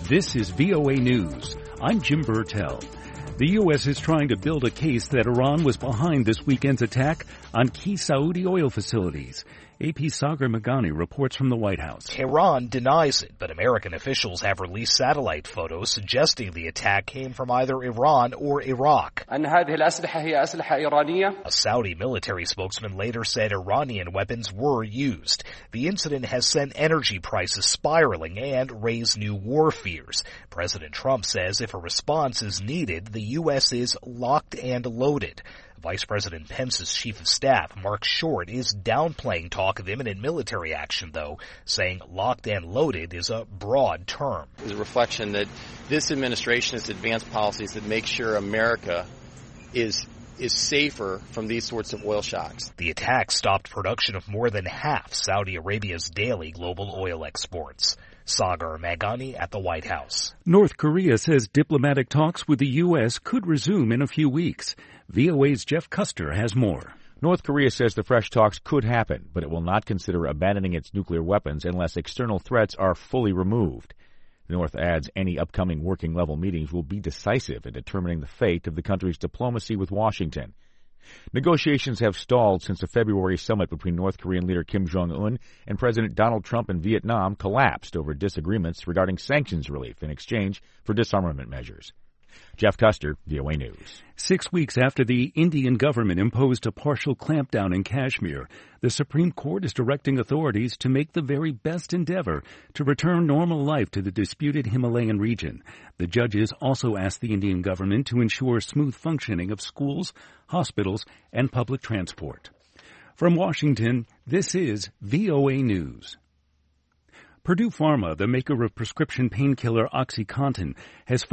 This is VOA News. I'm Jim Burtell. The U.S. is trying to build a case that Iran was behind this weekend's attack on key Saudi oil facilities. AP's Sagar Meghani reports from the White House. Iran denies it, but American officials have released satellite photos suggesting the attack came from either Iran or Iraq. A Saudi military spokesman later said Iranian weapons were used. The incident has sent energy prices spiraling and raised new war fears. President Trump says if a response is needed, the U.S. is locked and loaded. Vice President Pence's chief of staff, Mark Short, is downplaying talk of imminent military action, though, saying locked and loaded is a broad term. It's a reflection that this administration has advanced policies that make sure America is safer from these sorts of oil shocks. The attack stopped production of more than half Saudi Arabia's daily global oil exports. Sagar Meghani at the White House. North Korea says diplomatic talks with the U.S. could resume in a few weeks. VOA's Jeff Custer has more. North Korea says the fresh talks could happen, but it will not consider abandoning its nuclear weapons unless external threats are fully removed. The North adds any upcoming working-level meetings will be decisive in determining the fate of the country's diplomacy with Washington. Negotiations have stalled since the February summit between North Korean leader Kim Jong-un and President Donald Trump in Vietnam collapsed over disagreements regarding sanctions relief in exchange for disarmament measures. Jeff Custer, VOA News. 6 weeks after the Indian government imposed a partial clampdown in Kashmir, the Supreme Court is directing authorities to make the very best endeavor to return normal life to the disputed Himalayan region. The judges also asked the Indian government to ensure smooth functioning of schools, hospitals, and public transport. From Washington, this is VOA News. Purdue Pharma, the maker of prescription painkiller OxyContin, has